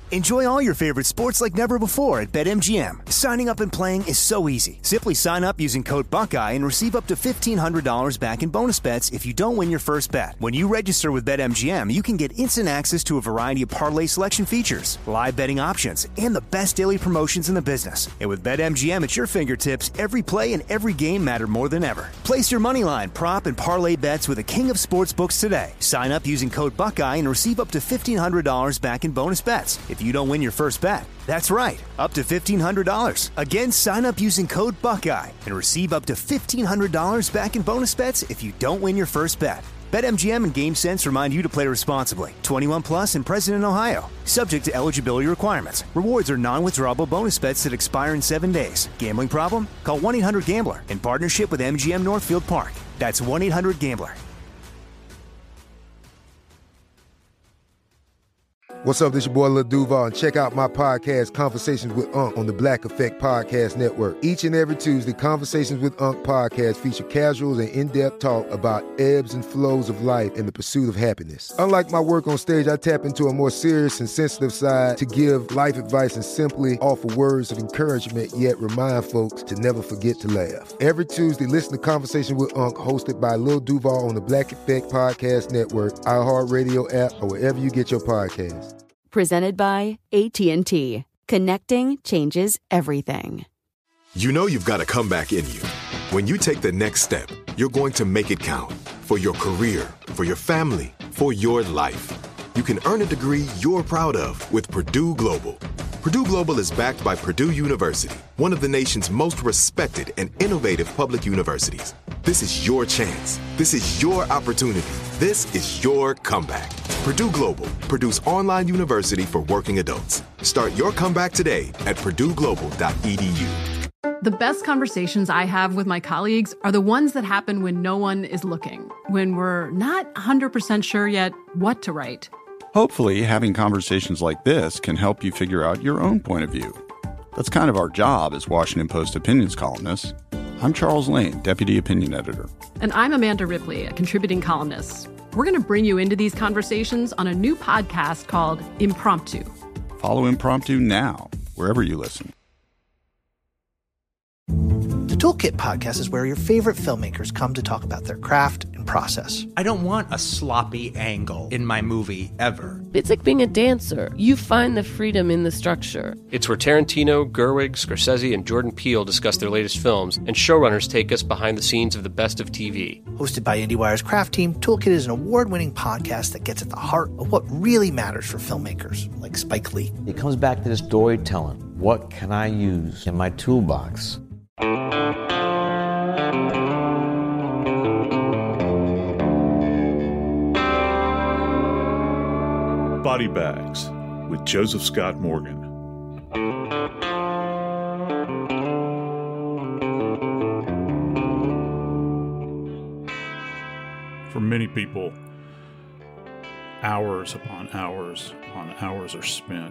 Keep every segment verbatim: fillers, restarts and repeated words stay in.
Enjoy all your favorite sports like never before at BetMGM. Signing up and playing is so easy. Simply sign up using code Buckeye and receive up to fifteen hundred dollars back in bonus bets if you don't win your first bet. When you register with BetMGM, you can get instant access to a variety of parlay selection features, live betting options, and the best daily promotions in the business. And with BetMGM at your fingertips, every play and every game matter more than ever. Place your moneyline, prop, and parlay bets with the king of sportsbooks today. Sign up using code Buckeye and receive up to fifteen hundred dollars back in bonus bets if you don't win your first bet. That's right, up to fifteen hundred dollars. Again, sign up using code Buckeye and receive up to fifteen hundred dollars back in bonus bets if you don't win your first bet. BetMGM and GameSense remind you to play responsibly. twenty-one plus and present in Ohio. Subject to eligibility requirements. Rewards are non-withdrawable bonus bets that expire in seven days. Gambling problem? Call one eight hundred gambler in partnership with M G M Northfield Park. That's one eight hundred gambler. What's up, this your boy Lil Duval, and check out my podcast, Conversations with Unc, on the Black Effect Podcast Network. Each and every Tuesday, Conversations with Unc podcast feature casuals and in-depth talk about ebbs and flows of life and the pursuit of happiness. Unlike my work on stage, I tap into a more serious and sensitive side to give life advice and simply offer words of encouragement, yet remind folks to never forget to laugh. Every Tuesday, listen to Conversation with Unc, hosted by Lil Duval on the Black Effect Podcast Network, iHeartRadio app, or wherever you get your podcasts. Presented by A T and T. Connecting changes everything. You know you've got a comeback in you. When you take the next step, you're going to make it count. For your career, for your family, for your life. You can earn a degree you're proud of with Purdue Global. Purdue Global is backed by Purdue University, one of the nation's most respected and innovative public universities. This is your chance. This is your opportunity. This is your comeback. Purdue Global, Purdue's online university for working adults. Start your comeback today at purdue global dot e d u. The best conversations I have with my colleagues are the ones that happen when no one is looking, when we're not one hundred percent sure yet what to write. Hopefully, having conversations like this can help you figure out your own point of view. That's kind of our job as Washington Post opinions columnists. I'm Charles Lane, Deputy Opinion Editor. And I'm Amanda Ripley, a contributing columnist. We're going to bring you into these conversations on a new podcast called Impromptu. Follow Impromptu now, wherever you listen. The Toolkit podcast is where your favorite filmmakers come to talk about their craft and process. I don't want a sloppy angle in my movie ever. It's like being a dancer. You find the freedom in the structure. It's where Tarantino, Gerwig, Scorsese, and Jordan Peele discuss their latest films, and showrunners take us behind the scenes of the best of T V. Hosted by IndieWire's craft team, Toolkit is an award-winning podcast that gets at the heart of what really matters for filmmakers, like Spike Lee. It comes back to this storytelling. What can I use in my toolbox? Body Bags with Joseph Scott Morgan. For many people, hours upon hours upon hours are spent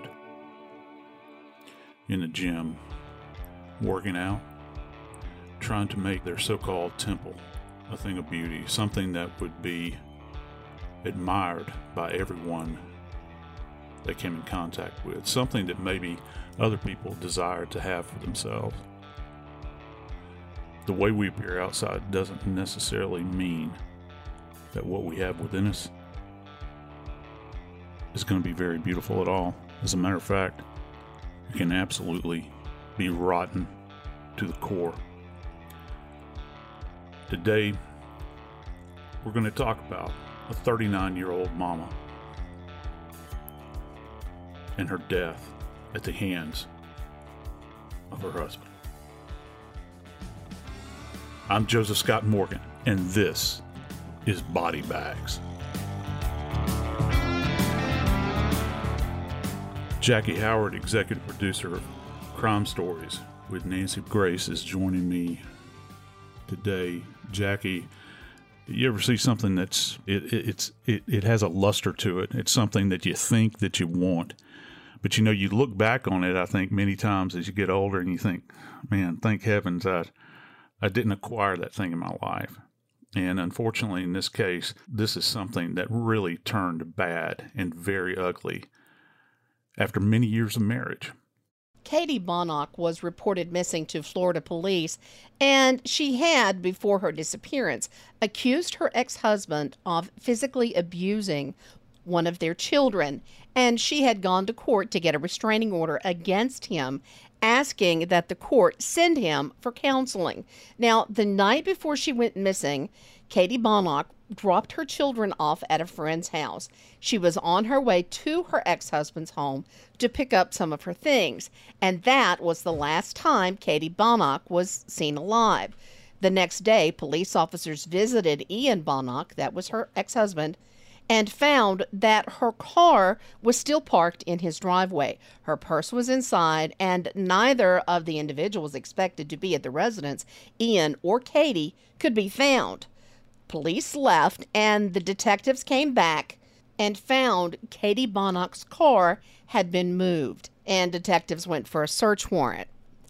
in the gym, working out, trying to make their so-called temple a thing of beauty, something that would be admired by everyone they came in contact with, something that maybe other people desire to have for themselves. The way we appear outside doesn't necessarily mean that what we have within us is going to be very beautiful at all. As a matter of fact, it can absolutely be rotten to the core. Today, we're going to talk about a thirty-nine-year-old mama and her death at the hands of her husband. I'm Joseph Scott Morgan, and this is Body Bags. Jackie Howard, executive producer of Crime Stories with Nancy Grace, is joining me today. Jackie, you ever see something that's it, it it's it, it has a luster to it? It's something that you think that you want, but you know, you look back on it, I think, many times as you get older, and you think, man, thank heavens I I didn't acquire that thing in my life. And unfortunately, in this case, this is something that really turned bad and very ugly after many years of marriage. Katie Bonnock was reported missing to Florida police, and she had, before her disappearance, accused her ex-husband of physically abusing one of their children, and she had gone to court to get a restraining order against him, asking that the court send him for counseling. Now, the night before she went missing, Katie Bonnock dropped her children off at a friend's house. She was on her way to her ex-husband's home to pick up some of her things, and that was the last time Katie Bonnock was seen alive. The next day, police officers visited Ian Bonnock, that was her ex-husband, and found that her car was still parked in his driveway. Her purse was inside, and neither of the individuals expected to be at the residence, Ian or Katie, could be found. Police left, and the detectives came back and found Katie Bonnock's car had been moved, and detectives went for a search warrant.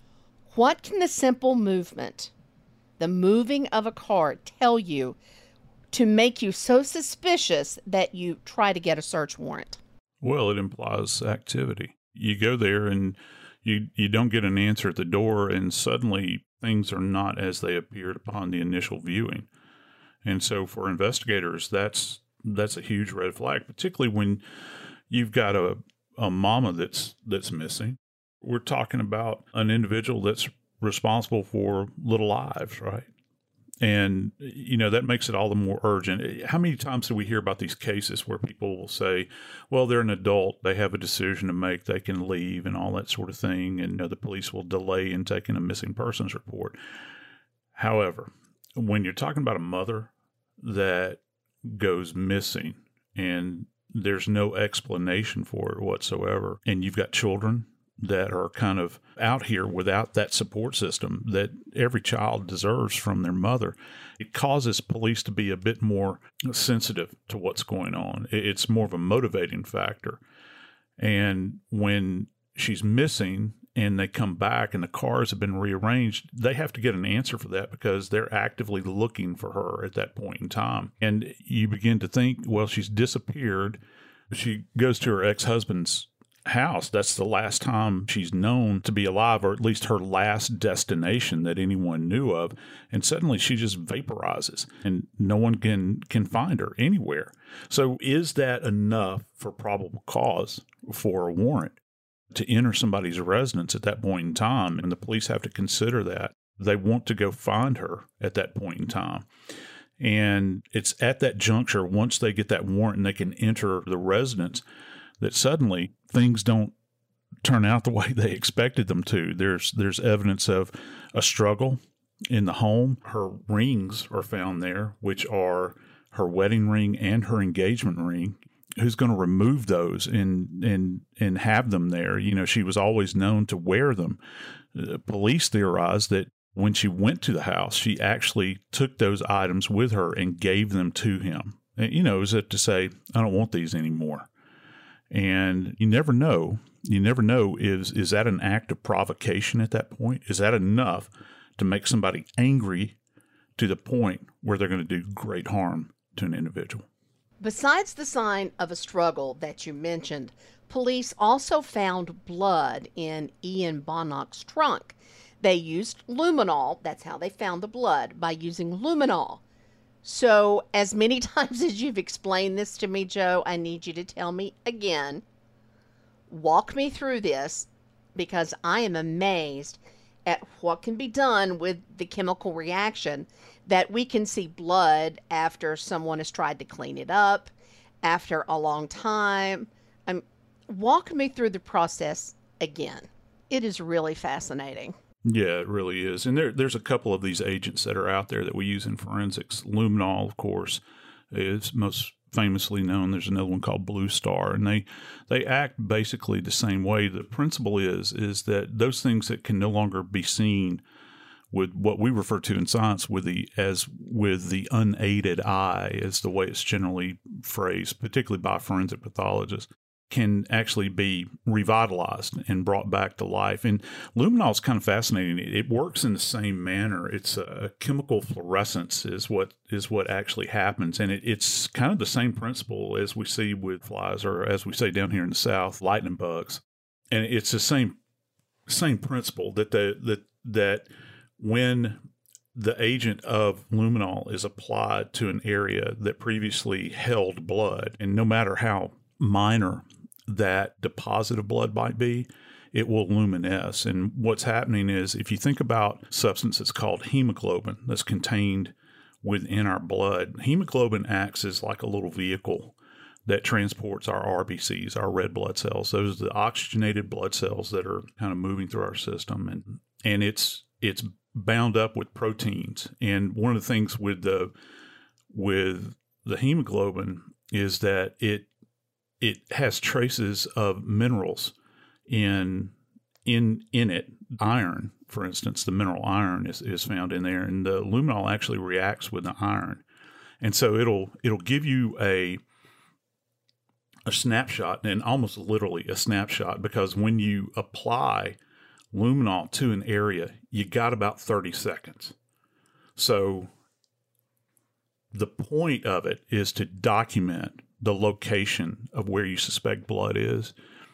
What can the simple movement, the moving of a car, tell you to make you so suspicious that you try to get a search warrant? Well, it implies activity. You go there and you you don't get an answer at the door, and suddenly things are not as they appeared upon the initial viewing. And so for investigators, that's that's a huge red flag, particularly when you've got a, a mama that's that's missing. We're talking about an individual that's responsible for little lives, right? And, you know, that makes it all the more urgent. How many times do we hear about these cases where people will say, well, they're an adult, they have a decision to make, they can leave and all that sort of thing, and you know, the police will delay in taking a missing persons report. However, when you're talking about a mother that goes missing and there's no explanation for it whatsoever, and you've got children that are kind of out here without that support system that every child deserves from their mother, it causes police to be a bit more sensitive to what's going on. It's more of a motivating factor. And when she's missing and they come back and the cars have been rearranged, they have to get an answer for that because they're actively looking for her at that point in time. And you begin to think, well, she's disappeared. She goes to her ex-husband's house. That's the last time she's known to be alive, or at least her last destination that anyone knew of. And suddenly she just vaporizes and no one can, can find her anywhere. So is that enough for probable cause for a warrant to enter somebody's residence at that point in time? And the police have to consider that. They want to go find her at that point in time. And it's at that juncture, once they get that warrant and they can enter the residence, that suddenly things don't turn out the way they expected them to. There's there's evidence of a struggle in the home. Her rings are found there, which are her wedding ring and her engagement ring. Who's going to remove those and and and have them there? You know, she was always known to wear them. Uh, police theorized that when she went to the house, she actually took those items with her and gave them to him. And, you know, as if to say, I don't want these anymore. And you never know. You never know, is is that an act of provocation at that point? Is that enough to make somebody angry to the point where they're going to do great harm to an individual? Besides the sign of a struggle that you mentioned, police also found blood in Ian Bonnock's trunk. They used luminol. That's how they found the blood, by using luminol. So, as many times as you've explained this to me, Joe, I need you to tell me again. Walk me through this, because I am amazed at what can be done with the chemical reaction, that we can see blood after someone has tried to clean it up, after a long time. Um, walk me through the process again. It is really fascinating. Yeah, it really is. And there, there's a couple of these agents that are out there that we use in forensics. Luminol, of course, is most famously known. There's another one called Blue Star, and they they act basically the same way. The principle is is that those things that can no longer be seen with what we refer to in science with the as with the unaided eye, is the way it's generally phrased, particularly by forensic pathologists. can actually be revitalized and brought back to life. And luminol is kind of fascinating. It works in the same manner. It's a chemical fluorescence is what is what actually happens. And it, it's kind of the same principle as we see with flies, or as we say down here in the South, lightning bugs. And it's the same same principle that the that that when the agent of luminol is applied to an area that previously held blood, and no matter how minor that deposit of blood might be, it will luminesce. And what's happening is, if you think about substances called hemoglobin that's contained within our blood, hemoglobin acts as like a little vehicle that transports our R B Cs, our red blood cells. Those are the oxygenated blood cells that are kind of moving through our system, and and it's it's bound up with proteins. And one of the things with the with the hemoglobin is that it it has traces of minerals in in in it. Iron, for instance, the mineral iron is, is found in there, and the luminol actually reacts with the iron, and so it'll it'll give you a a snapshot, and almost literally a snapshot, because when you apply luminol to an area, you got about thirty seconds. So the point of it is to document the location of where you suspect blood is.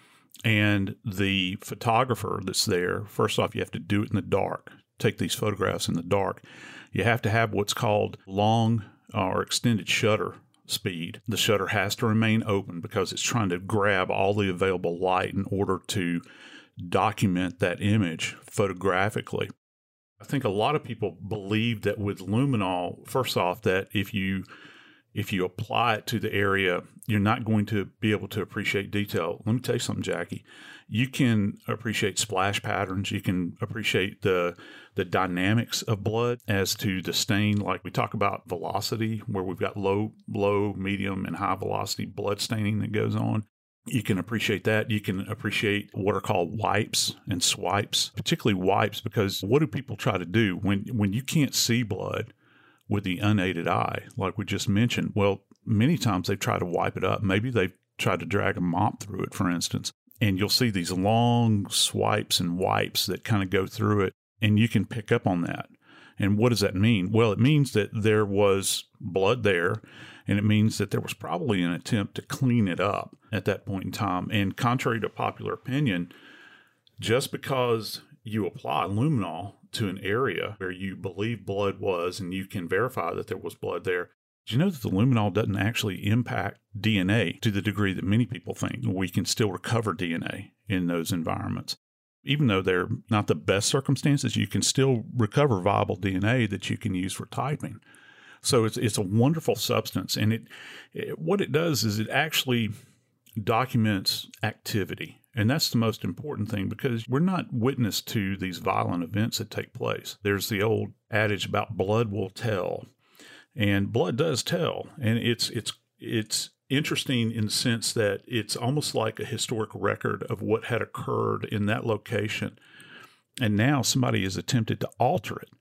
And the photographer that's there, first off, you have to do it in the dark, take these photographs in the dark. You have to have what's called long or extended shutter speed. The shutter has to remain open because it's trying to grab all the available light in order to document that image photographically. I think a lot of people believe that with luminol, first off, that if you if you apply it to the area, you're not going to be able to appreciate detail. Let me tell you something, Jackie. You can appreciate splash patterns. You can appreciate the the dynamics of blood as to the stain. Like we talk about velocity, where we've got low, low, medium, and high velocity blood staining that goes on. You can appreciate that. You can appreciate what are called wipes and swipes, particularly wipes, because what do people try to do when, when you can't see blood with the unaided eye, like we just mentioned? Well, many times they try to wipe it up. Maybe they've tried to drag a mop through it, for instance, and you'll see these long swipes and wipes that kind of go through it, and you can pick up on that. And what does that mean? Well, it means that there was blood there, and it means that there was probably an attempt to clean it up at that point in time. And contrary to popular opinion, just because you apply luminol to an area where you believe blood was, and you can verify that there was blood there, do you know that the luminol doesn't actually impact D N A to the degree that many people think? We can still recover D N A in those environments. Even though they're not the best circumstances, you can still recover viable D N A that you can use for typing. So it's it's a wonderful substance, and it, it what it does is it actually documents activity. And that's the most important thing, because we're not witness to these violent events that take place. There's the old adage about blood will tell, and blood does tell. And it's it's it's interesting in the sense that it's almost like a historic record of what had occurred in that location. And now somebody has attempted to alter it.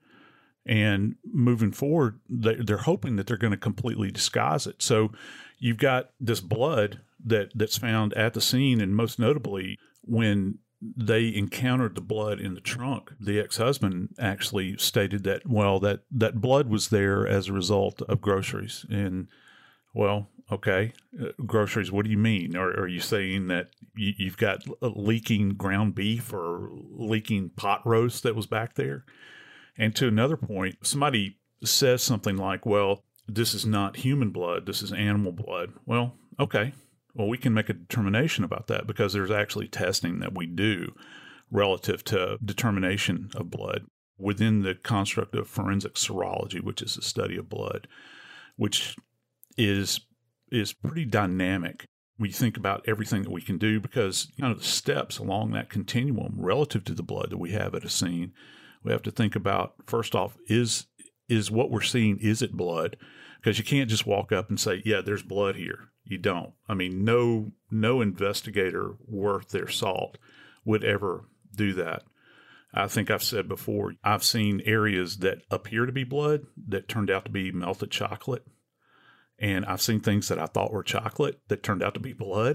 And moving forward, they're hoping that they're going to completely disguise it. So you've got this blood that, that's found at the scene, and most notably, when they encountered the blood in the trunk, the ex-husband actually stated that, well, that, that blood was there as a result of groceries. And, well, okay, uh, groceries, what do you mean? Are, are you saying that you, you've got leaking ground beef or leaking pot roast that was back there? And to another point, somebody says something like, well, this is not human blood, this is animal blood. Well, okay. Well, we can make a determination about that, because there's actually testing that we do relative to determination of blood within the construct of forensic serology, which is the study of blood, which is is pretty dynamic. We think about everything that we can do, because kind of the steps along that continuum relative to the blood that we have at a scene. We have to think about, first off, is is what we're seeing, is it blood? Because you can't just walk up and say, yeah, there's blood here. You don't. I mean, no no investigator worth their salt would ever do that. I think I've said before, I've seen areas that appear to be blood that turned out to be melted chocolate. And I've seen things that I thought were chocolate that turned out to be blood.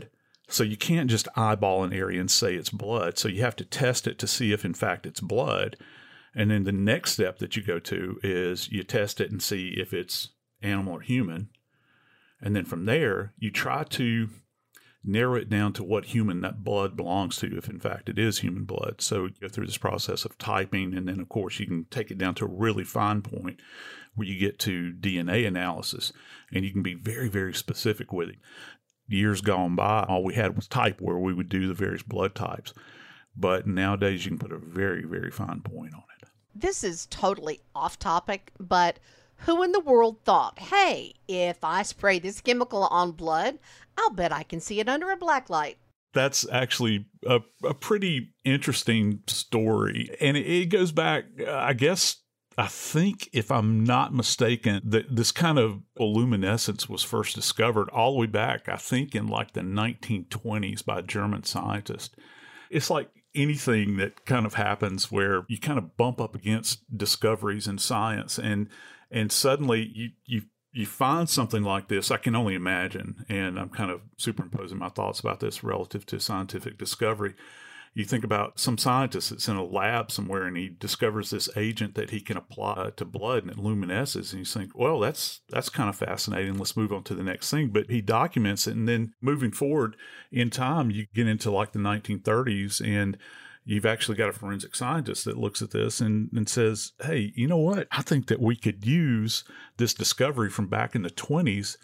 So you can't just eyeball an area and say it's blood. So you have to test it to see if, in fact, it's blood. And then the next step that you go to is you test it and see if it's animal or human. And then from there, you try to narrow it down to what human that blood belongs to, if in fact it is human blood. So you go through this process of typing, and then of course you can take it down to a really fine point where you get to D N A analysis, and you can be very, very specific with it. Years gone by, all we had was type, where we would do the various blood types. But nowadays you can put a very, very fine point on it. This is totally off topic, but who in the world thought, hey, if I spray this chemical on blood, I'll bet I can see it under a black light? That's actually a, a pretty interesting story. And it, it goes back, I guess, I think, if I'm not mistaken, that this kind of luminescence was first discovered all the way back, I think, in like the nineteen twenties by a German scientist. It's like anything that kind of happens where you kind of bump up against discoveries in science, and and suddenly you you you find something like this. I can only imagine, and I'm kind of superimposing my thoughts about this relative to scientific discovery. You think about some scientist that's in a lab somewhere, and he discovers this agent that he can apply to blood, and it luminesces, and you think, well, that's that's kind of fascinating. Let's move on to the next thing. But he documents it, and then moving forward in time, you get into like the nineteen thirties, and you've actually got a forensic scientist that looks at this and, and says, hey, you know what? I think that we could use this discovery from back in the twenties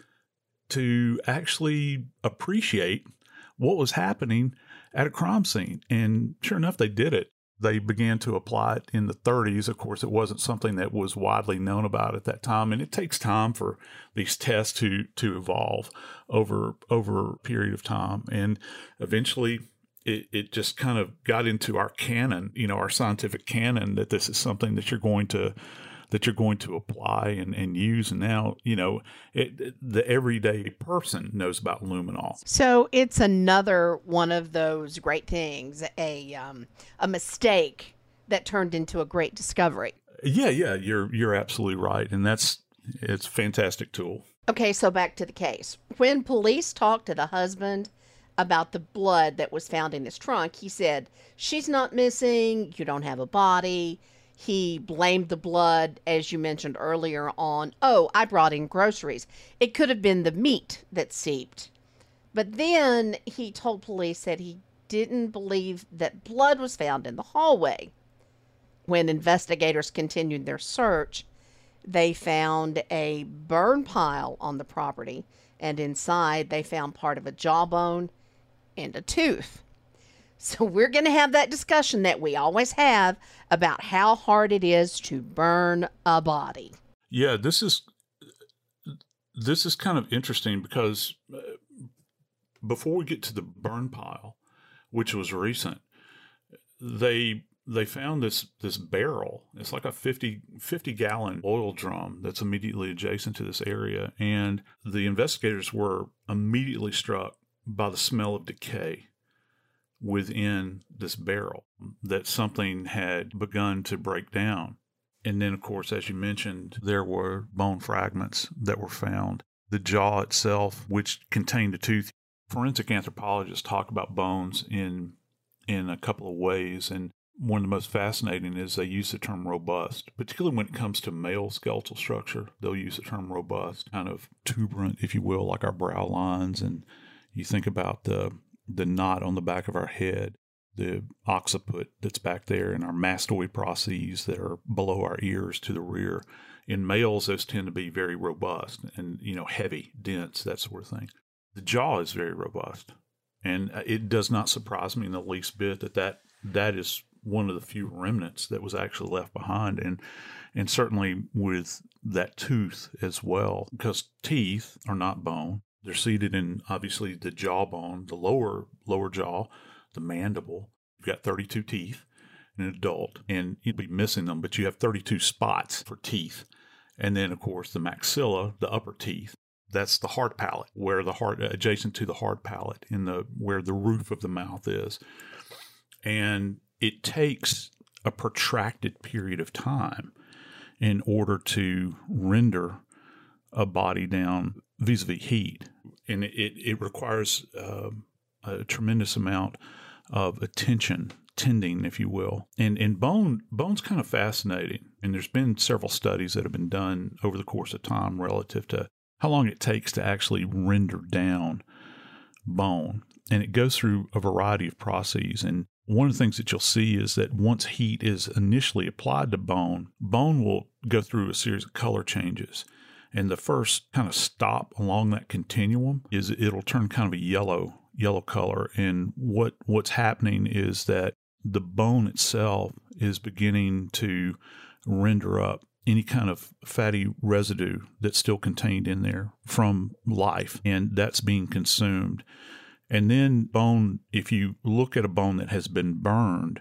to actually appreciate what was happening at a crime scene. And sure enough, they did it. They began to apply it in the thirties. Of course, it wasn't something that was widely known about at that time. And it takes time for these tests to, to evolve over, over a period of time. And eventually it, it just kind of got into our canon, you know, our scientific canon, that this is something that you're going to that you're going to apply and, and use. And now, you know, it, it, the everyday person knows about luminol. So it's another one of those great things, a um, a mistake that turned into a great discovery. Yeah, yeah, you're you're absolutely right. And that's, it's a fantastic tool. Okay, so back to the case. When police talked to the husband about the blood that was found in his trunk, he said, she's not missing, you don't have a body. He blamed the blood, as you mentioned earlier, on, oh, I brought in groceries. It could have been the meat that seeped. But then he told police that he didn't believe that blood was found in the hallway. When investigators continued their search, they found a burn pile on the property, and inside they found part of a jawbone and a tooth. So we're going to have that discussion that we always have about how hard it is to burn a body. Yeah, this is this is kind of interesting because uh, before we get to the burn pile, which was recent, they they found this this barrel. It's like a fifty, fifty gallon oil drum that's immediately adjacent to this area, and the investigators were immediately struck by the smell of decay within this barrel, that something had begun to break down. And then, of course, as you mentioned, there were bone fragments that were found. The jaw itself, which contained a tooth. Forensic anthropologists talk about bones in in a couple of ways, and one of the most fascinating is they use the term robust, particularly when it comes to male skeletal structure. They'll use the term robust, kind of tuberant, if you will, like our brow lines. And you think about the the knot on the back of our head, the occiput that's back there, and our mastoid processes that are below our ears to the rear. In males, those tend to be very robust and, you know, heavy, dense, that sort of thing. The jaw is very robust, and it does not surprise me in the least bit that that, that is one of the few remnants that was actually left behind, and and certainly with that tooth as well, because teeth are not bone. They're seated in, obviously, the jawbone, the lower lower jaw, the mandible. You've got thirty-two teeth in an adult, and you'd be missing them, but you have thirty-two spots for teeth. And then, of course, the maxilla, the upper teeth. That's the hard palate, where the heart, adjacent to the hard palate, in the where the roof of the mouth is. And it takes a protracted period of time in order to render a body down vis-a-vis heat. And it, it requires uh, a tremendous amount of attention, tending, if you will. And and bone bone's kind of fascinating. And there's been several studies that have been done over the course of time relative to how long it takes to actually render down bone. And it goes through a variety of processes. And one of the things that you'll see is that once heat is initially applied to bone, bone will go through a series of color changes. And the first kind of stop along that continuum is it'll turn kind of a yellow, yellow color. And what what's happening is that the bone itself is beginning to render up any kind of fatty residue that's still contained in there from life, and that's being consumed. And then bone, if you look at a bone that has been burned,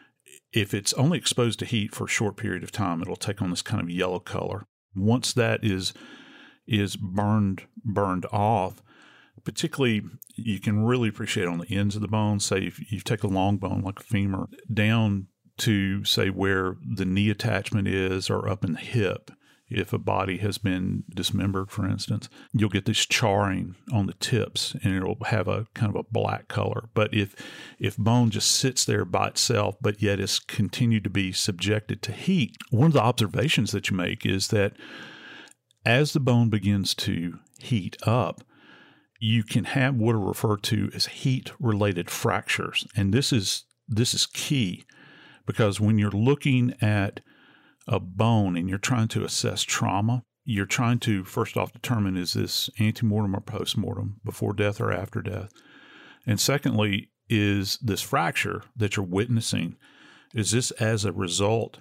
if it's only exposed to heat for a short period of time, it'll take on this kind of yellow color. Once that is is burned burned off, particularly you can really appreciate on the ends of the bone. Say if you take a long bone like a femur down to say where the knee attachment is or up in the hip, if a body has been dismembered, for instance, you'll get this charring on the tips and it'll have a kind of a black color. But if if bone just sits there by itself, but yet is continued to be subjected to heat, one of the observations that you make is that as the bone begins to heat up, you can have what are referred to as heat-related fractures. And this is this is key, because when you're looking at a bone and you're trying to assess trauma, you're trying to first off determine, is this antemortem or postmortem, before death or after death? And secondly, is this fracture that you're witnessing, is this as a result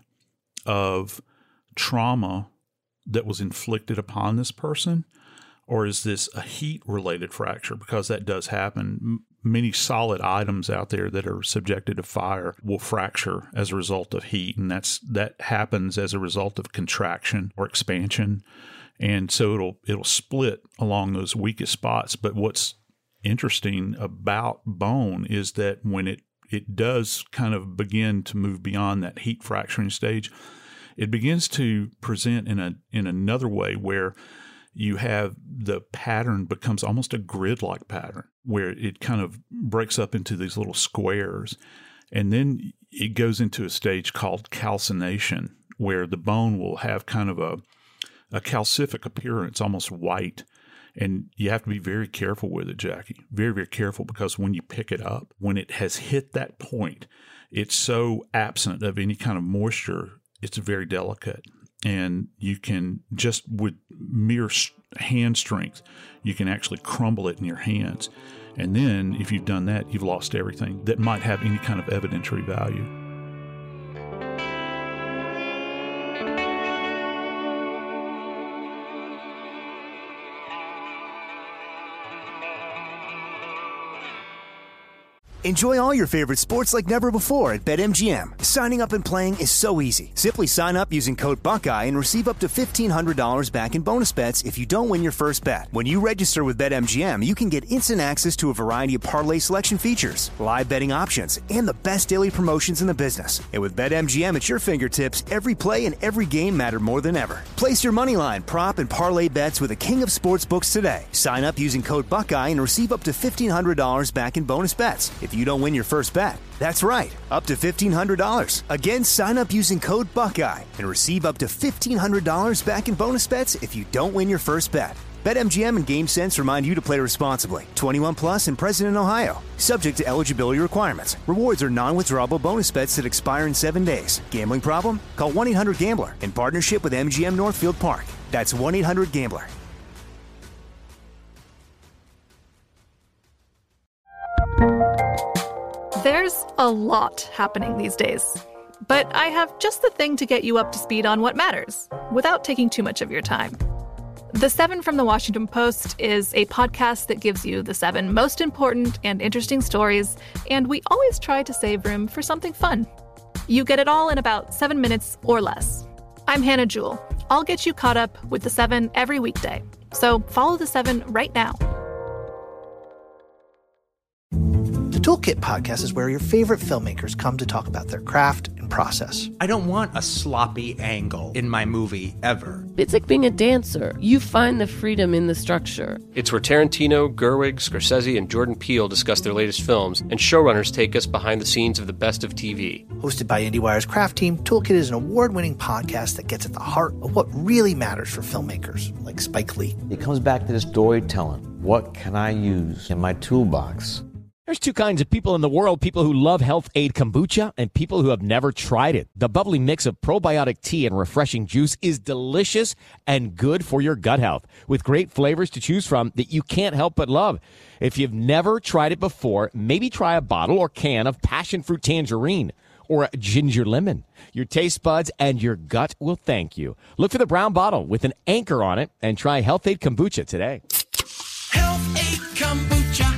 of trauma that was inflicted upon this person? Or is this a heat-related fracture? Because that does happen. Many solid items out there that are subjected to fire will fracture as a result of heat, and that's that happens as a result of contraction or expansion. And so it'll it'll split along those weakest spots. But what's interesting about bone is that when it, it does kind of begin to move beyond that heat fracturing stage, it begins to present in a in another way where you have the pattern becomes almost a grid-like pattern where it kind of breaks up into these little squares. And then it goes into a stage called calcination, where the bone will have kind of a, a calcific appearance, almost white. And you have to be very careful with it, Jackie. Very, very careful, because when you pick it up, when it has hit that point, it's so absent of any kind of moisture, it's very delicate. And you can just with mere hand strength, you can actually crumble it in your hands. And then if you've done that, you've lost everything that might have any kind of evidentiary value. Enjoy all your favorite sports like never before at BetMGM. Signing up and playing is so easy. Simply sign up using code Buckeye and receive up to fifteen hundred dollars back in bonus bets if you don't win your first bet. When you register with BetMGM, you can get instant access to a variety of parlay selection features, live betting options, and the best daily promotions in the business. And with BetMGM at your fingertips, every play and every game matter more than ever. Place your moneyline, prop, and parlay bets with the king of sportsbooks today. Sign up using code Buckeye and receive up to fifteen hundred dollars back in bonus bets if you don't win your first bet. That's right, up to fifteen hundred dollars. Again, sign up using code Buckeye and receive up to fifteen hundred dollars back in bonus bets if you don't win your first bet. BetMGM and GameSense remind you to play responsibly. twenty-one plus and present in Ohio. Subject to eligibility requirements. Rewards are non-withdrawable bonus bets that expire in seven days. Gambling problem? Call one eight hundred gambler in partnership with M G M Northfield Park. That's one eight hundred gambler. There's a lot happening these days, but I have just the thing to get you up to speed on what matters without taking too much of your time. The Seven from the Washington Post is a podcast that gives you the seven most important and interesting stories, and we always try to save room for something fun. You get it all in about seven minutes or less. I'm Hannah Jewell. I'll get you caught up with the Seven every weekday, so follow the Seven right now. The Toolkit Podcast is where your favorite filmmakers come to talk about their craft and process. I don't want a sloppy angle in my movie ever. It's like being a dancer. You find the freedom in the structure. It's where Tarantino, Gerwig, Scorsese, and Jordan Peele discuss their latest films, and showrunners take us behind the scenes of the best of T V. Hosted by IndieWire's Craft Team, Toolkit is an award-winning podcast that gets at the heart of what really matters for filmmakers, like Spike Lee. It comes back to the storytelling. What can I use in my toolbox? There's two kinds of people in the world, people who love Health Aid Kombucha and people who have never tried it. The bubbly mix of probiotic tea and refreshing juice is delicious and good for your gut health, with great flavors to choose from that you can't help but love. If you've never tried it before, maybe try a bottle or can of passion fruit tangerine or a ginger lemon. Your taste buds and your gut will thank you. Look for the brown bottle with an anchor on it and try Health Aid Kombucha today. Health Aid Kombucha.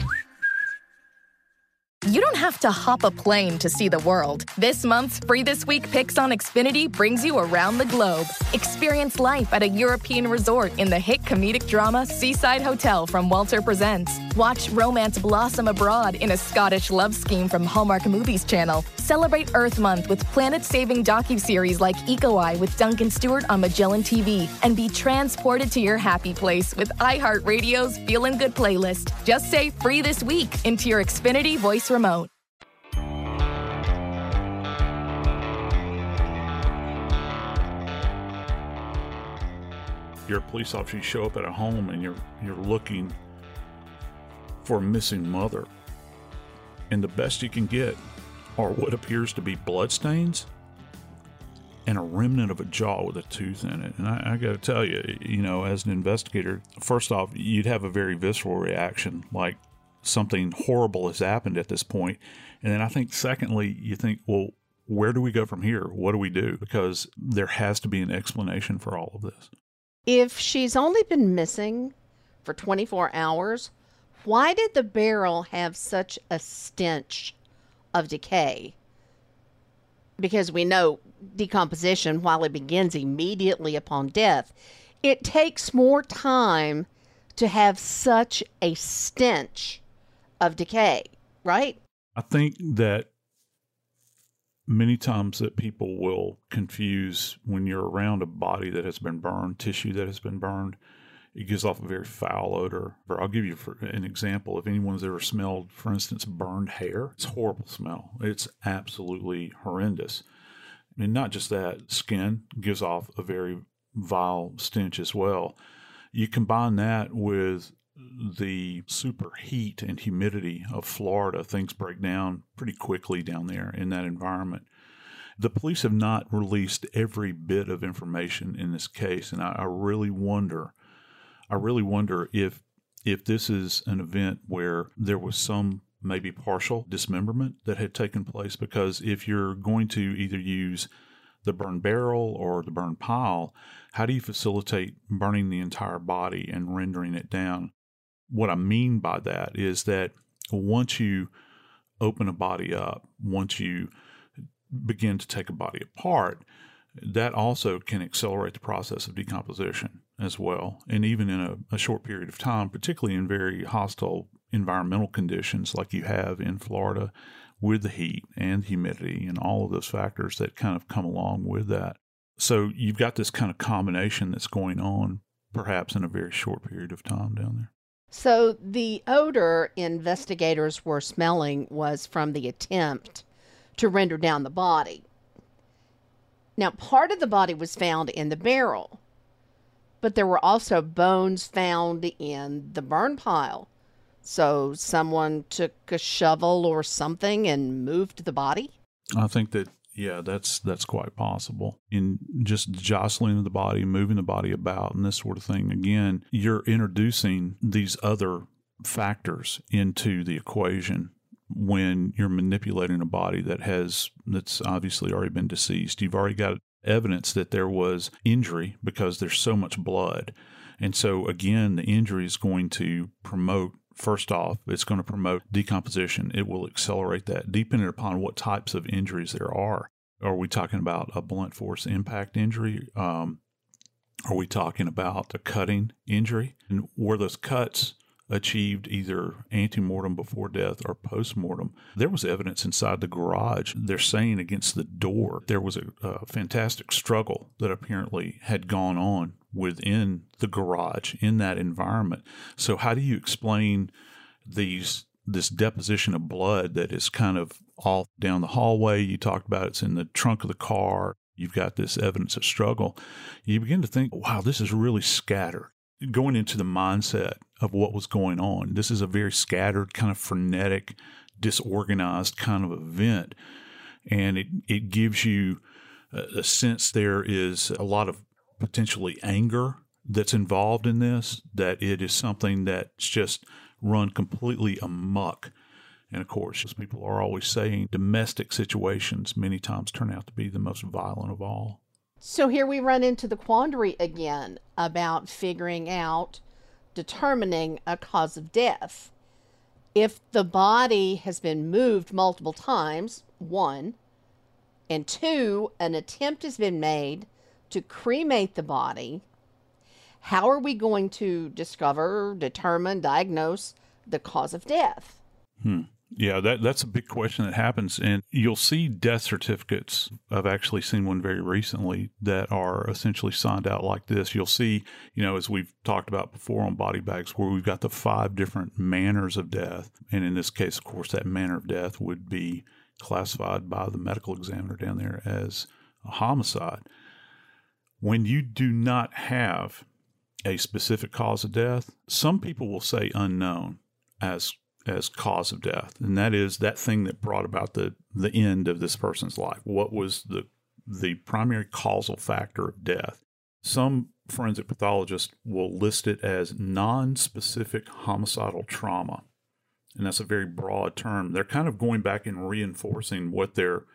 You don't have to hop a plane to see the world. This month's Free This Week picks on Xfinity brings you around the globe. Experience life at a European resort in the hit comedic drama Seaside Hotel from Walter Presents. Watch romance blossom abroad in a Scottish love scheme from Hallmark Movies Channel. Celebrate Earth Month with planet-saving docuseries like Eco Eye with Duncan Stewart on Magellan T V. And be transported to your happy place with iHeartRadio's Feelin' Good playlist. Just say Free This Week into your Xfinity voice remote. You're a police officer, you show up at a home and you're you're looking for a missing mother. And the best you can get are what appears to be bloodstains and a remnant of a jaw with a tooth in it. And I, I got to tell you, you know, as an investigator, first off, you'd have a very visceral reaction, like something horrible has happened at this point. And then I think, secondly, you think, well, where do we go from here? What do we do? Because there has to be an explanation for all of this. If she's only been missing for twenty-four hours, why did the barrel have such a stench of decay? Because we know decomposition, while it begins immediately upon death, it takes more time to have such a stench of decay, right? I think that many times that people will confuse when you're around a body that has been burned, tissue that has been burned, it gives off a very foul odor. Or I'll give you for an example. If anyone's ever smelled, for instance, burned hair, it's a horrible smell. It's absolutely horrendous. And not just that, skin gives off a very vile stench as well. You combine that with the super heat and humidity of Florida, things break down pretty quickly down there in that environment. The police have not released every bit of information in this case, and I, I really wonder, I really wonder if if this is an event where there was some maybe partial dismemberment that had taken place, because if you're going to either use the burn barrel or the burn pile, how do you facilitate burning the entire body and rendering it down? What I mean by that is that once you open a body up, once you begin to take a body apart, that also can accelerate the process of decomposition as well. And even in a, a short period of time, particularly in very hostile environmental conditions like you have in Florida with the heat and humidity and all of those factors that kind of come along with that. So you've got this kind of combination that's going on perhaps in a very short period of time down there. So the odor investigators were smelling was from the attempt to render down the body. Now, part of the body was found in the barrel, but there were also bones found in the burn pile. So someone took a shovel or something and moved the body? I think that, yeah, that's that's quite possible. In just jostling the body, moving the body about and this sort of thing, again, you're introducing these other factors into the equation when you're manipulating a body that has, that's obviously already been deceased. You've already got evidence that there was injury because there's so much blood. And so, again, the injury is going to promote, first off, it's going to promote decomposition. It will accelerate that, depending upon what types of injuries there are. Are we talking about a blunt force impact injury? Um, are we talking about a cutting injury? And were those cuts achieved either antemortem before death or postmortem. There was evidence inside the garage. They're saying against the door there was a, a fantastic struggle that apparently had gone on within the garage in that environment. So how do you explain these this deposition of blood that is kind of off down the hallway? You talked about it's in the trunk of the car. You've got this evidence of struggle. You begin to think, wow, this is really scattered. Going into the mindset of what was going on. This is a very scattered, kind of frenetic, disorganized kind of event. And it, it gives you a, a sense there is a lot of potentially anger that's involved in this, that it is something that's just run completely amok. And of course, as people are always saying, domestic situations many times turn out to be the most violent of all. So here we run into the quandary again about figuring out, determining a cause of death. If the body has been moved multiple times, one, and two, an attempt has been made to cremate the body, how are we going to discover, determine, diagnose the cause of death? Hmm. Yeah, that that's a big question that happens. And you'll see death certificates. I've actually seen one very recently that are essentially signed out like this. You'll see, you know, as we've talked about before on body bags, where we've got the five different manners of death. And in this case, of course, that manner of death would be classified by the medical examiner down there as a homicide. When you do not have a specific cause of death, some people will say unknown as as cause of death. And that is that thing that brought about the, the end of this person's life. What was the the primary causal factor of death? Some forensic pathologists will list it as non-specific homicidal trauma. And that's a very broad term. They're kind of going back and reinforcing what their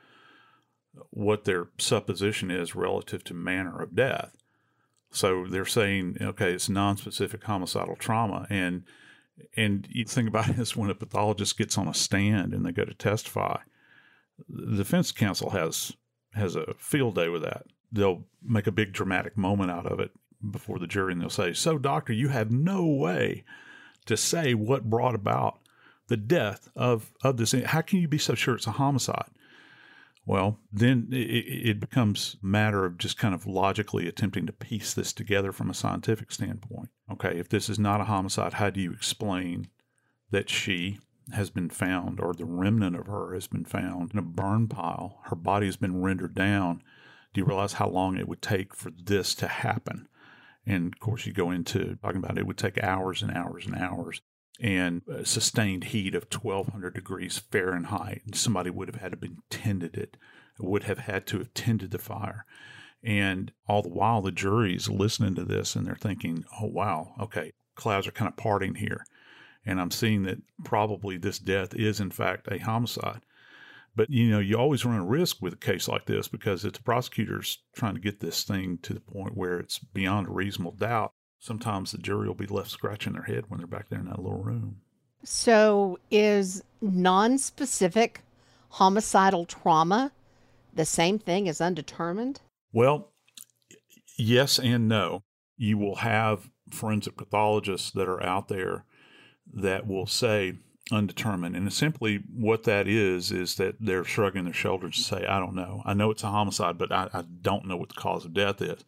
what their supposition is relative to manner of death. So they're saying, okay, it's non-specific homicidal trauma. And And you think about this when a pathologist gets on a stand and they go to testify, the defense counsel has has a field day with that. They'll make a big dramatic moment out of it before the jury, and they'll say, so, doctor, you have no way to say what brought about the death of, of this. How can you be so sure it's a homicide? Well, then it, it becomes a matter of just kind of logically attempting to piece this together from a scientific standpoint. Okay, if this is not a homicide, how do you explain that she has been found, or the remnant of her has been found in a burn pile? Her body has been rendered down. Do you realize how long it would take for this to happen? And of course, you go into talking about it would take hours and hours and hours. And a sustained heat of twelve hundred degrees Fahrenheit. And somebody would have had to have tended it, would have had to have tended the fire. And all the while, the jury's listening to this and they're thinking, oh, wow, okay, clouds are kind of parting here. And I'm seeing that probably this death is, in fact, a homicide. But, you know, you always run a risk with a case like this because if the prosecutor's trying to get this thing to the point where it's beyond a reasonable doubt, sometimes the jury will be left scratching their head when they're back there in that little room. So is non-specific homicidal trauma the same thing as undetermined? Well, yes and no. You will have forensic pathologists that are out there that will say undetermined. And simply what that is, is that they're shrugging their shoulders and say, I don't know. I know it's a homicide, but I, I don't know what the cause of death is.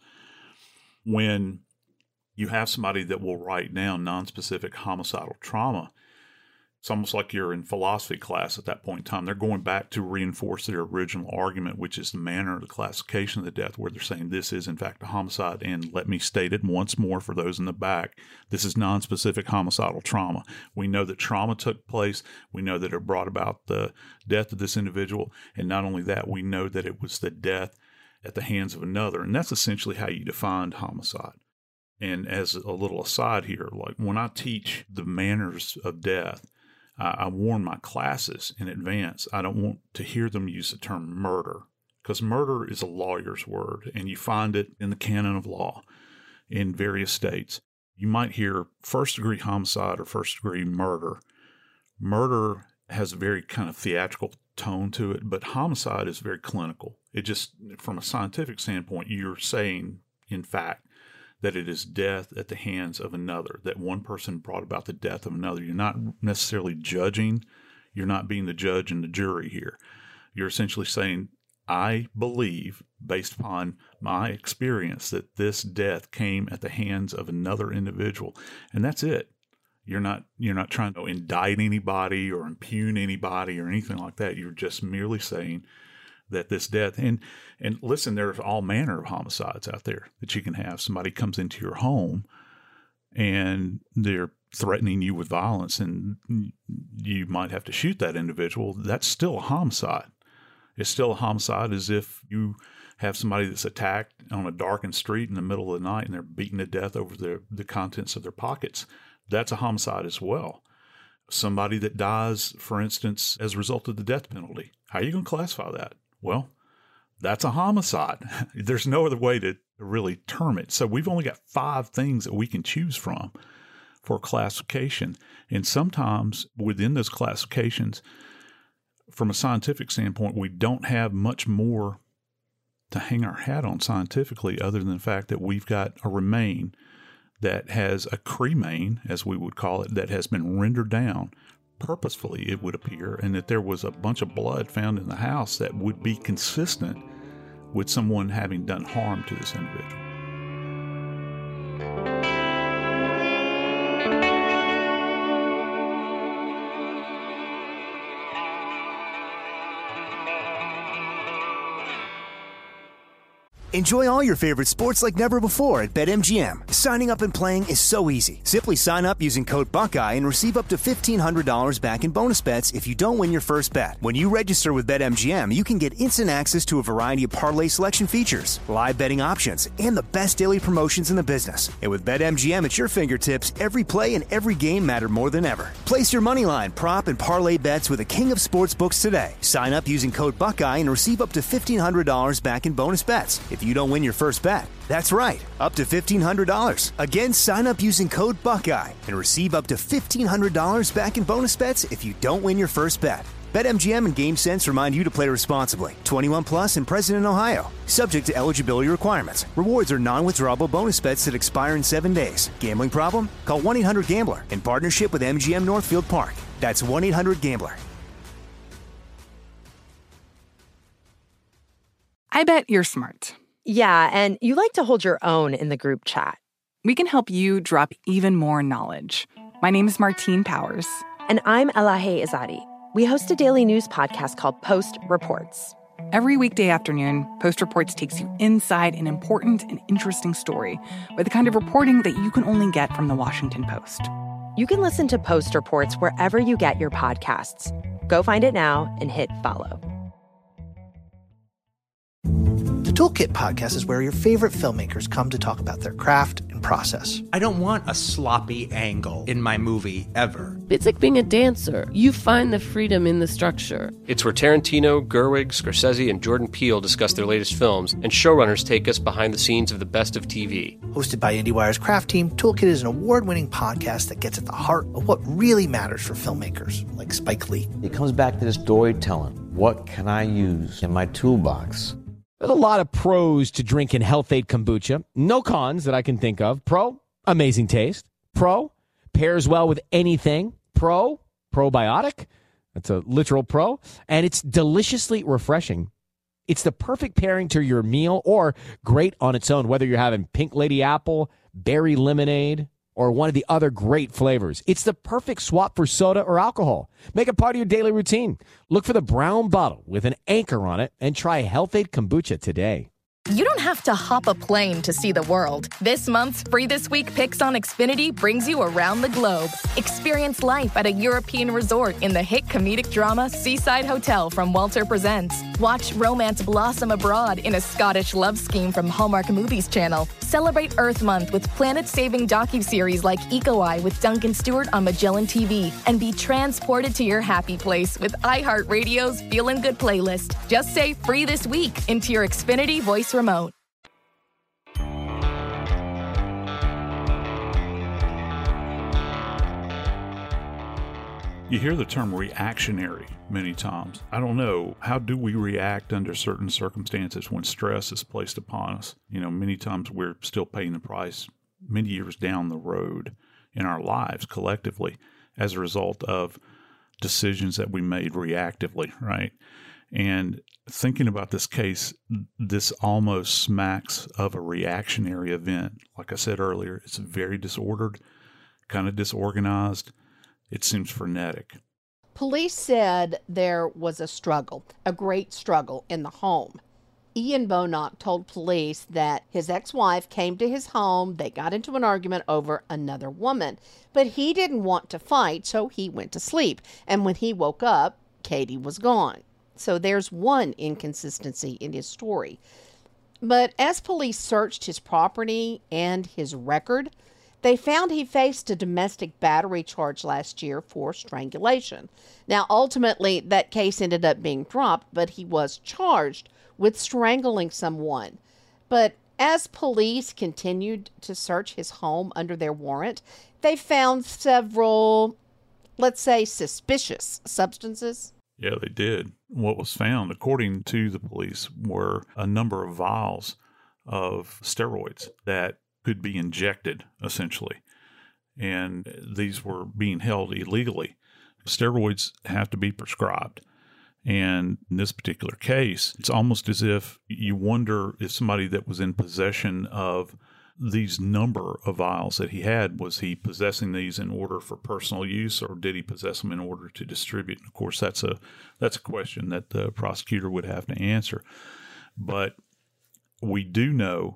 When you have somebody that will write down nonspecific homicidal trauma, it's almost like you're in philosophy class at that point in time. They're going back to reinforce their original argument, which is the manner of the classification of the death, where they're saying this is, in fact, a homicide. And let me state it once more for those in the back. This is nonspecific homicidal trauma. We know that trauma took place. We know that it brought about the death of this individual. And not only that, we know that it was the death at the hands of another. And that's essentially how you defined homicide. And as a little aside here, like when I teach the manners of death, I, I warn my classes in advance. I don't want to hear them use the term murder, because murder is a lawyer's word, and you find it in the canon of law in various states. You might hear first-degree homicide or first-degree murder. Murder has a very kind of theatrical tone to it, but homicide is very clinical. It just, from a scientific standpoint, you're saying, in fact, that it is death at the hands of another, that one person brought about the death of another. You're not necessarily judging. You're not being the judge and the jury here. You're essentially saying, I believe, based upon my experience, that this death came at the hands of another individual. And that's it. You're not you're not trying to indict anybody or impugn anybody or anything like that. You're just merely saying that this death, and and listen, there's all manner of homicides out there that you can have. Somebody comes into your home and they're threatening you with violence, and you might have to shoot that individual. That's still a homicide. It's still a homicide as if you have somebody that's attacked on a darkened street in the middle of the night and they're beaten to death over the, the contents of their pockets. That's a homicide as well. Somebody that dies, for instance, as a result of the death penalty. How are you going to classify that? Well, that's a homicide. There's no other way to really term it. So we've only got five things that we can choose from for classification. And sometimes within those classifications, from a scientific standpoint, we don't have much more to hang our hat on scientifically other than the fact that we've got a remain that has a cremain, as we would call it, that has been rendered down purposefully, it would appear, and that there was a bunch of blood found in the house that would be consistent with someone having done harm to this individual. Enjoy all your favorite sports like never before at BetMGM. Signing up and playing is so easy. Simply sign up using code Buckeye and receive up to fifteen hundred dollars back in bonus bets if you don't win your first bet. When you register with BetMGM, you can get instant access to a variety of parlay selection features, live betting options, and the best daily promotions in the business. And with BetMGM at your fingertips, every play and every game matter more than ever. Place your moneyline, prop, and parlay bets with the king of sportsbooks today. Sign up using code Buckeye and receive up to fifteen hundred dollars back in bonus bets if you don't win your first bet. That's right, up to fifteen hundred dollars. Again, sign up using code Buckeye and receive up to fifteen hundred dollars back in bonus bets if you don't win your first bet. BetMGM and GameSense remind you to play responsibly. twenty-one plus and present in Ohio. Subject to eligibility requirements. Rewards are non-withdrawable bonus bets that expire in seven days. Gambling problem? Call one eight hundred gambler in partnership with M G M Northfield Park. That's one eight hundred gambler. I bet you're smart. Yeah, and you like to hold your own in the group chat. We can help you drop even more knowledge. My name is Martine Powers. And I'm Elahe Izadi. We host a daily news podcast called Post Reports. Every weekday afternoon, Post Reports takes you inside an important and interesting story with the kind of reporting that you can only get from the Washington Post. You can listen to Post Reports wherever you get your podcasts. Go find it now and hit follow. The Toolkit podcast is where your favorite filmmakers come to talk about their craft and process. I don't want a sloppy angle in my movie ever. It's like being a dancer. You find the freedom in the structure. It's where Tarantino, Gerwig, Scorsese, and Jordan Peele discuss their latest films, and showrunners take us behind the scenes of the best of T V. Hosted by IndieWire's craft team, Toolkit is an award-winning podcast that gets at the heart of what really matters for filmmakers, like Spike Lee. It comes back to this storytelling. What can I use in my toolbox? There's a lot of pros to drinking Health Aid kombucha. No cons that I can think of. Pro, amazing taste. Pro, pairs well with anything. Pro, probiotic. That's a literal pro. And it's deliciously refreshing. It's the perfect pairing to your meal or great on its own, whether you're having pink lady apple, berry lemonade, or one of the other great flavors. It's the perfect swap for soda or alcohol. Make it part of your daily routine. Look for the brown bottle with an anchor on it and try Health Aid Kombucha today. You don't have to hop a plane to see the world. This month's Free This Week Picks on Xfinity brings you around the globe. Experience life at a European resort in the hit comedic drama Seaside Hotel from Walter Presents. Watch romance blossom abroad in a Scottish love scheme from Hallmark Movies Channel. Celebrate Earth Month with planet-saving docuseries like Eco-Eye with Duncan Stewart on Magellan T V. And be transported to your happy place with iHeartRadio's Feelin' Good playlist. Just say Free This Week into your Xfinity voice remote. You hear the term reactionary many times. I don't know. How do we react under certain circumstances when stress is placed upon us? You know, many times we're still paying the price many years down the road in our lives collectively as a result of decisions that we made reactively, right? And thinking about this case, this almost smacks of a reactionary event. Like I said earlier, it's very disordered, kind of disorganized. It seems frenetic. Police said there was a struggle, a great struggle in the home. Ian Bonock told police that his ex-wife came to his home. They got into an argument over another woman, but he didn't want to fight, so he went to sleep. And when he woke up, Katie was gone. So there's one inconsistency in his story. But as police searched his property and his record, they found he faced a domestic battery charge last year for strangulation. Now, ultimately, that case ended up being dropped, but he was charged with strangling someone. But as police continued to search his home under their warrant, they found several, let's say, suspicious substances. Yeah, they did. What was found, according to the police, were a number of vials of steroids that could be injected, essentially. And these were being held illegally. Steroids have to be prescribed. And in this particular case, it's almost as if you wonder if somebody that was in possession of these number of vials that he had, was he possessing these in order for personal use, or did he possess them in order to distribute? And of course, that's a that's a question that the prosecutor would have to answer. But we do know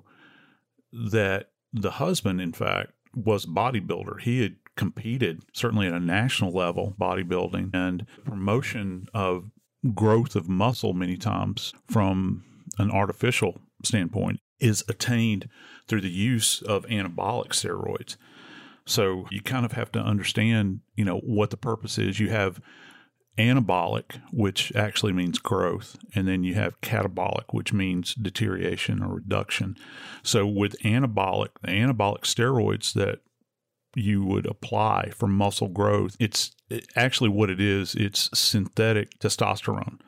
that the husband, in fact, was a bodybuilder. He had competed, certainly at a national level, bodybuilding, and promotion of growth of muscle many times from an artificial standpoint is attained through the use of anabolic steroids. So you kind of have to understand, you know, what the purpose is. You have anabolic, which actually means growth, and then you have catabolic, which means deterioration or reduction. So with anabolic, the anabolic steroids that you would apply for muscle growth, it's it, actually what it is, it's synthetic testosterone.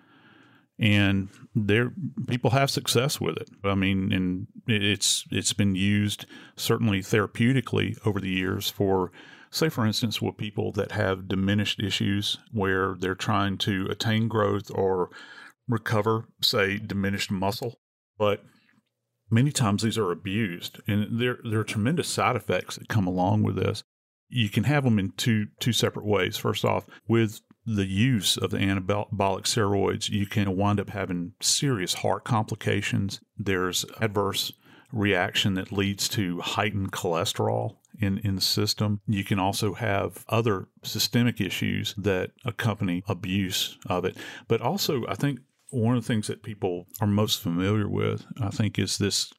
And there, people have success with it. I mean, and it's it's been used certainly therapeutically over the years for, say, for instance, with people that have diminished issues where they're trying to attain growth or recover, say, diminished muscle. But many times these are abused, and there there are tremendous side effects that come along with this. You can have them in two two separate ways. First off, with the use of the anabolic steroids, you can wind up having serious heart complications. There's adverse reaction that leads to heightened cholesterol in, in the system. You can also have other systemic issues that accompany abuse of it. But also, I think one of the things that people are most familiar with, I think, is this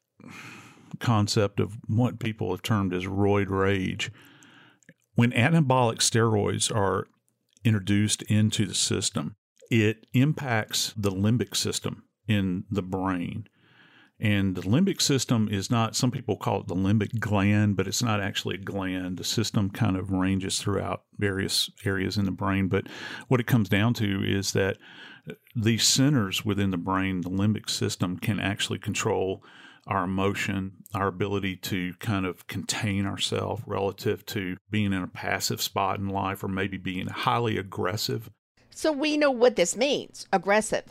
concept of what people have termed as roid rage. When anabolic steroids are introduced into the system, it impacts the limbic system in the brain. And the limbic system is not, some people call it the limbic gland, but it's not actually a gland. The system kind of ranges throughout various areas in the brain. But what it comes down to is that these centers within the brain, the limbic system, can actually control our emotion, our ability to kind of contain ourselves relative to being in a passive spot in life, or maybe being highly aggressive. So we know what this means, aggressive.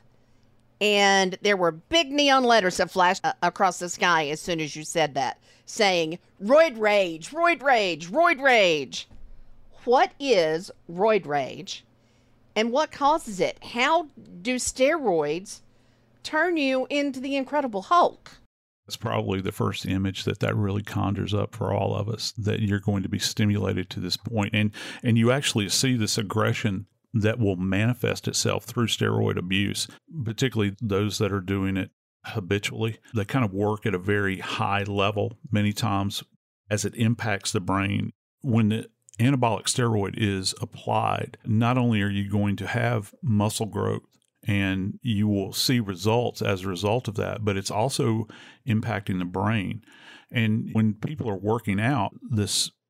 And there were big neon letters that flashed uh, across the sky as soon as you said that, saying, roid rage, roid rage, roid rage. What is roid rage, and what causes it? How do steroids turn you into the Incredible Hulk? That's probably the first image that that really conjures up for all of us, that you're going to be stimulated to this point. And, and you actually see this aggression that will manifest itself through steroid abuse, particularly those that are doing it habitually. They kind of work at a very high level many times as it impacts the brain. When the anabolic steroid is applied, not only are you going to have muscle growth, and you will see results as a result of that, but it's also impacting the brain. And when people are working out, this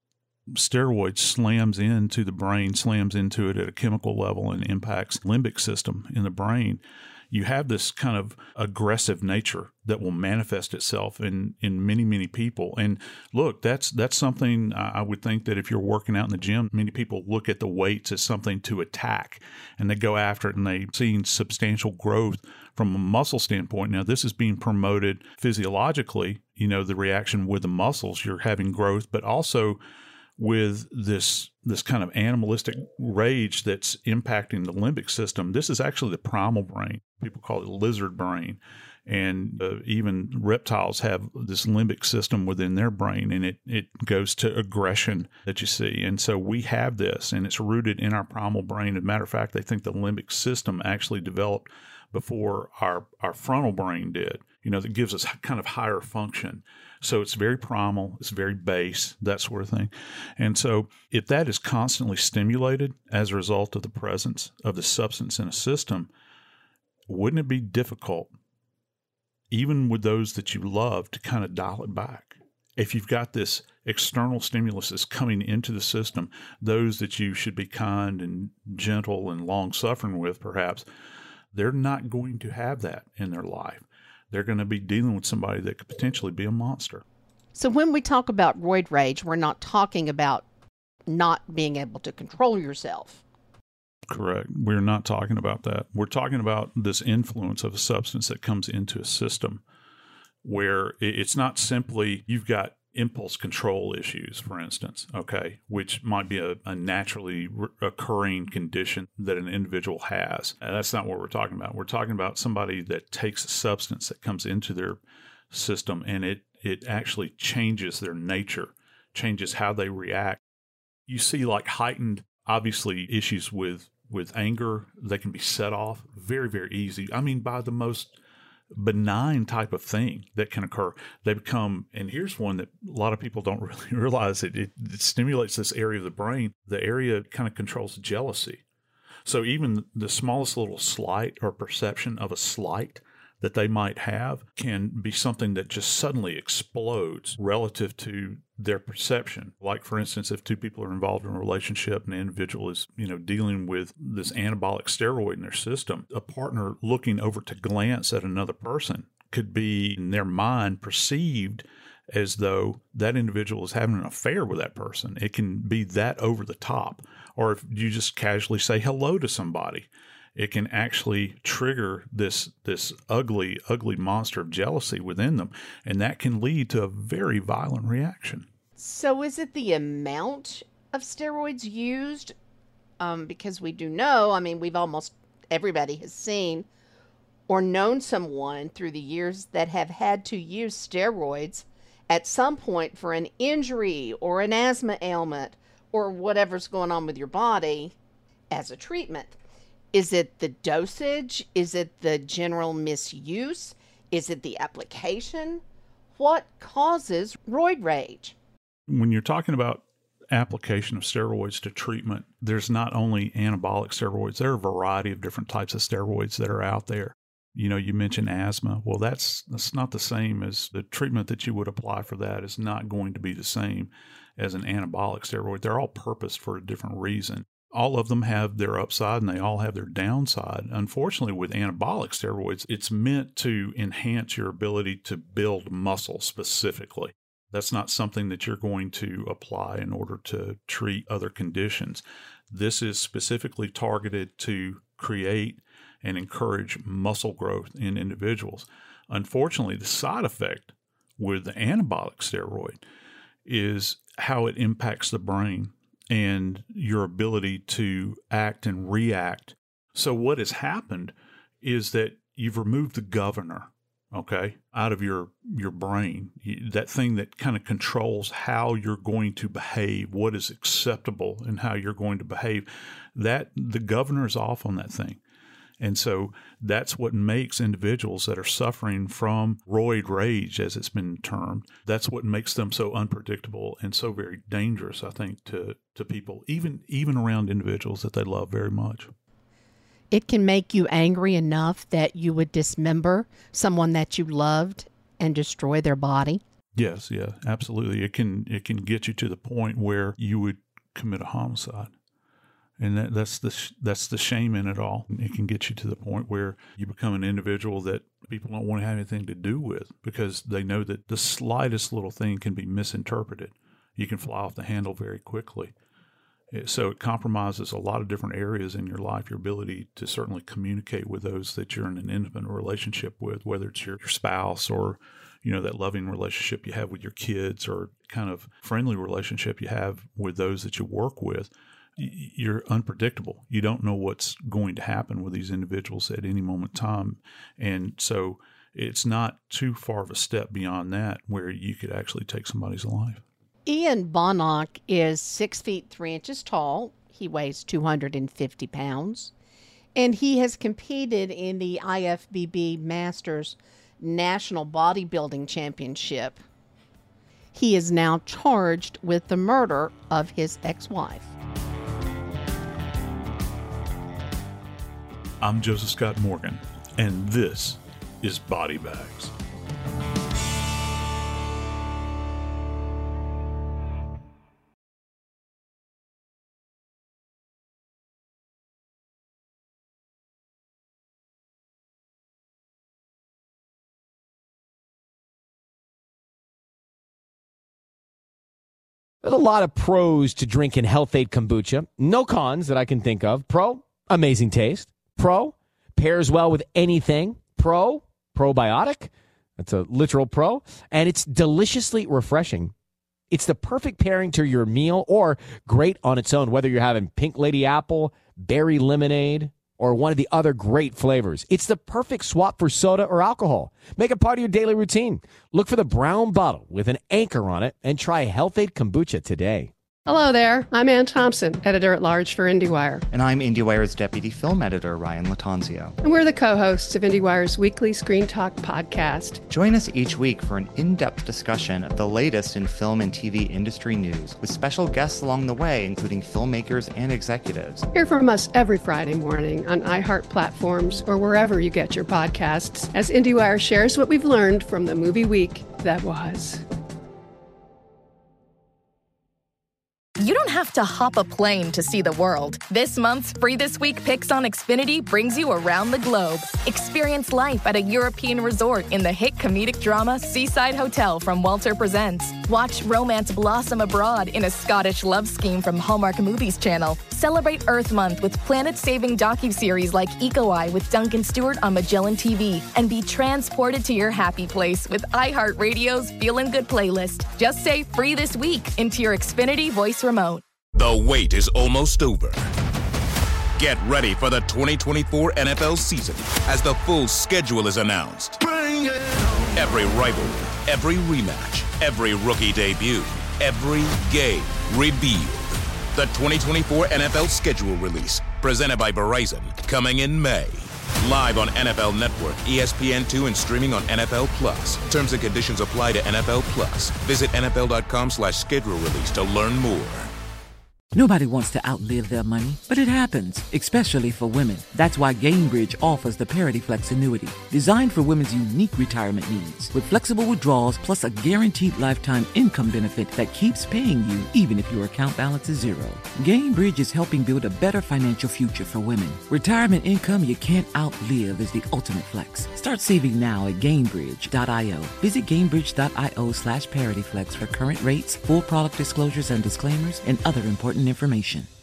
steroid slams into the brain, slams into it at a chemical level and impacts the limbic system in the brain, you have this kind of aggressive nature that will manifest itself in, in many, many people. And look, that's that's something I would think that if you're working out in the gym, many people look at the weights as something to attack, and they go after it, and they've seen substantial growth from a muscle standpoint. Now, this is being promoted physiologically, you know, the reaction with the muscles, you're having growth, but also with this this kind of animalistic rage that's impacting the limbic system. This is actually the primal brain. People call it lizard brain. And uh, even reptiles have this limbic system within their brain, and it, it goes to aggression that you see. And so we have this, and it's rooted in our primal brain. As a matter of fact, they think the limbic system actually developed before our, our frontal brain did, you know, that gives us kind of higher function. So it's very primal, it's very base, that sort of thing. And so if that is constantly stimulated as a result of the presence of the substance in a system, wouldn't it be difficult, even with those that you love, to kind of dial it back? If you've got this external stimulus that's coming into the system, those that you should be kind and gentle and long-suffering with, perhaps, they're not going to have that in their life. They're going to be dealing with somebody that could potentially be a monster. So when we talk about roid rage, we're not talking about not being able to control yourself. Correct. We're not talking about that. We're talking about this influence of a substance that comes into a system where it's not simply you've got impulse control issues, for instance, okay, which might be a, a naturally re- occurring condition that an individual has. And that's not what we're talking about. We're talking about somebody that takes a substance that comes into their system and it, it actually changes their nature, changes how they react. You see like heightened, obviously, issues with, with anger. They can be set off very, very easy. I mean, by the most benign type of thing that can occur. They become, and here's one that a lot of people don't really realize, it, it, it stimulates this area of the brain. The area kind of controls jealousy. So even the smallest little slight or perception of a slight that they might have can be something that just suddenly explodes relative to their perception. Like, for instance, if two people are involved in a relationship and the individual is, you know, dealing with this anabolic steroid in their system, a partner looking over to glance at another person could be, in their mind, perceived as though that individual is having an affair with that person. It can be that over the top. Or if you just casually say hello to somebody, it can actually trigger this this ugly, ugly monster of jealousy within them, and that can lead to a very violent reaction. So is it the amount of steroids used? Um, because we do know, I mean, we've almost, everybody has seen or known someone through the years that have had to use steroids at some point for an injury or an asthma ailment or whatever's going on with your body as a treatment. Is it the dosage? Is it the general misuse? Is it the application? What causes roid rage? When you're talking about application of steroids to treatment, there's not only anabolic steroids, there are a variety of different types of steroids that are out there. You know, you mentioned asthma. Well, that's that's not the same as the treatment that you would apply for that is not going to be the same as an anabolic steroid. They're all purposed for a different reason. All of them have their upside and they all have their downside. Unfortunately, with anabolic steroids, it's meant to enhance your ability to build muscle specifically. That's not something that you're going to apply in order to treat other conditions. This is specifically targeted to create and encourage muscle growth in individuals. Unfortunately, the side effect with the anabolic steroid is how it impacts the brain and your ability to act and react. So what has happened is that you've removed the governor, okay, out of your, your brain, that thing that kind of controls how you're going to behave, what is acceptable and how you're going to behave. That the governor is off on that thing. And so that's what makes individuals that are suffering from roid rage, as it's been termed, that's what makes them so unpredictable and so very dangerous, I think, to, to people, even even around individuals that they love very much. It can make you angry enough that you would dismember someone that you loved and destroy their body. Yes, yeah, absolutely. It can it can get you to the point where you would commit a homicide. And that, that's the that's the shame in it all. It can get you to the point where you become an individual that people don't want to have anything to do with because they know that the slightest little thing can be misinterpreted. You can fly off the handle very quickly. So it compromises a lot of different areas in your life, your ability to certainly communicate with those that you're in an intimate relationship with, whether it's your, your spouse or, you know, that loving relationship you have with your kids or kind of friendly relationship you have with those that you work with. You're unpredictable. You don't know what's going to happen with these individuals at any moment in time. And so it's not too far of a step beyond that where you could actually take somebody's life. Ian Bonnock is six feet three inches tall. He weighs two hundred fifty pounds. And he has competed in the I F B B Masters National Bodybuilding Championship. He is now charged with the murder of his ex-wife. I'm Joseph Scott Morgan, and this is Body Bags. There's a lot of pros to drinking Health Aid Kombucha. No cons that I can think of. Pro, amazing taste. Pro, pairs well with anything. Pro, probiotic. That's a literal pro. And it's deliciously refreshing. It's the perfect pairing to your meal or great on its own, whether you're having pink lady apple, berry lemonade, or one of the other great flavors. It's the perfect swap for soda or alcohol. Make it part of your daily routine. Look for the brown bottle with an anchor on it and try Health Aid Kombucha today. Hello there. I'm Ann Thompson, editor-at-large for IndieWire. And I'm IndieWire's deputy film editor, Ryan Latanzio. And we're the co-hosts of IndieWire's weekly Screen Talk podcast. Join us each week for an in-depth discussion of the latest in film and T V industry news, with special guests along the way, including filmmakers and executives. Hear from us every Friday morning on iHeart platforms or wherever you get your podcasts, as IndieWire shares what we've learned from the movie week that was. You don't have to hop a plane to see the world. This month's Free This Week Picks on Xfinity brings you around the globe. Experience life at a European resort in the hit comedic drama Seaside Hotel from Walter Presents. Watch romance blossom abroad in a Scottish love scheme from Hallmark Movies Channel. Celebrate Earth Month with planet-saving docuseries like Eco Eye with Duncan Stewart on Magellan T V. And be transported to your happy place with iHeartRadio's Feelin' Good playlist. Just say Free This Week into your Xfinity voice remote. The wait is almost over. Get ready for the twenty twenty-four N F L season as the full schedule is announced. Bring it on. Every rivalry, every rematch, every rookie debut, every game revealed. The twenty twenty-four N F L schedule release, presented by Verizon, coming in May. Live on N F L Network, E S P N two, and streaming on N F L Plus. Terms and conditions apply to N F L Plus. Visit N F L dot com slash schedule release to learn more. Nobody wants to outlive their money, but it happens, especially for women. That's why Gainbridge offers the Parity Flex annuity, designed for women's unique retirement needs, with flexible withdrawals plus a guaranteed lifetime income benefit that keeps paying you even if your account balance is zero. Gainbridge is helping build a better financial future for women. Retirement income you can't outlive is the ultimate flex. Start saving now at Gainbridge dot io. Visit Gainbridge dot io slash ParityFlex for current rates, full product disclosures and disclaimers, and other important information.